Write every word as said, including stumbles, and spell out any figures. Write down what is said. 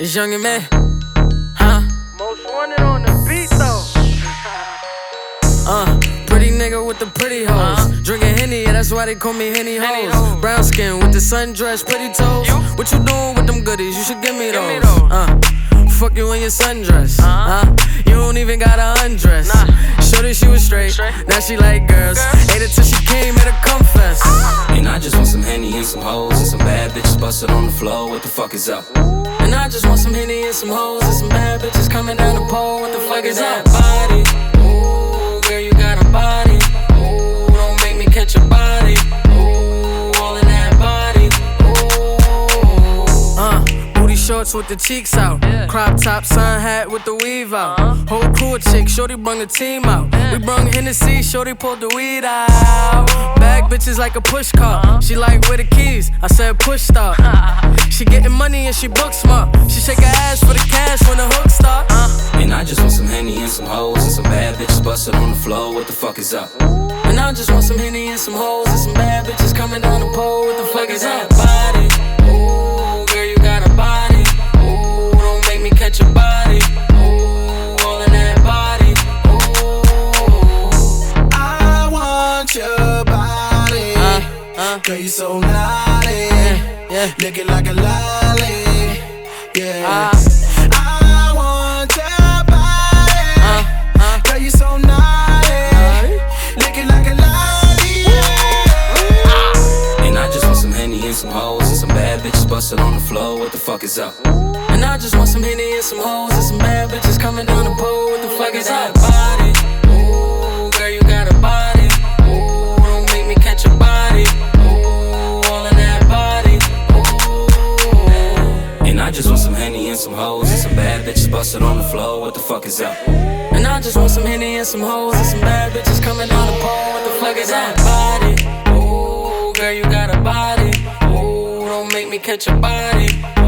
It's Young and Man, huh? Most wanted on the beat though. Uh, pretty nigga with the pretty hoes. Uh-huh. Drinking Henny, yeah, that's why they call me Henny hoes. Brown skin with the sundress, pretty toes. You? What you doing with them goodies? You should give me those. Give me those. Uh, fuck you in your sundress. Uh-huh. Uh, you don't even gotta undress. Nah. Shorty, she was straight. straight. Now she like girls. girls. Ate it till she came, made her confess. And I just want some Henny and some hoes and some bad bitches busted on the floor. What the fuck is up? And I just want some Henny and some hoes and some bad bitches coming down the pole. What the fuck is that body? Ooh, girl, you got a body. Ooh, don't make me catch your body. Ooh, all in that body. Ooh, uh, booty shorts with the cheeks out. Yeah. Crop top, sun hat with the weave out. Uh-huh. Whole crew of chicks, shorty brung the team out. Yeah. We brung Hennessy, shorty pulled the weed out. Bag bitches like a push car. Uh-huh. She like where the keys, I said push start. She getting money and she book smart. She shake her ass for the cash when the hook start. Uh. And I just want some Henny and some hoes and some bad bitches busted on the floor. What the fuck is up? And I just want some Henny and some hoes and some bad bitches coming down the pole. What the fuck is that body? Ooh, girl, you got a body. Ooh, don't make me catch your body. Ooh, all in that body. Ooh, I want your body. Uh, uh. Girl, you so naughty. Yeah, yeah. Looking like a lolly. Yeah. Uh. I want your body. Uh, uh. Girl, you so naughty. Uh. Looking like a lolly. Yeah. Uh. And I just want some Henny and some hoes and some bad bitches busted on the floor. What the fuck is up? And I just want some Henny and some hoes and some bad bitches coming down the pole. What the fuck is that body? Ooh, girl, you got a body. Ooh, don't make me catch your body. Ooh, all in that body. Ooh. And I just want some Henny and some hoes and some bad bitches busted on the floor. What the fuck is up? And I just want some Henny and some hoes and some bad bitches coming down the pole. What the fuck is that body? Ooh, girl, you got a body. Ooh, don't make me catch your body.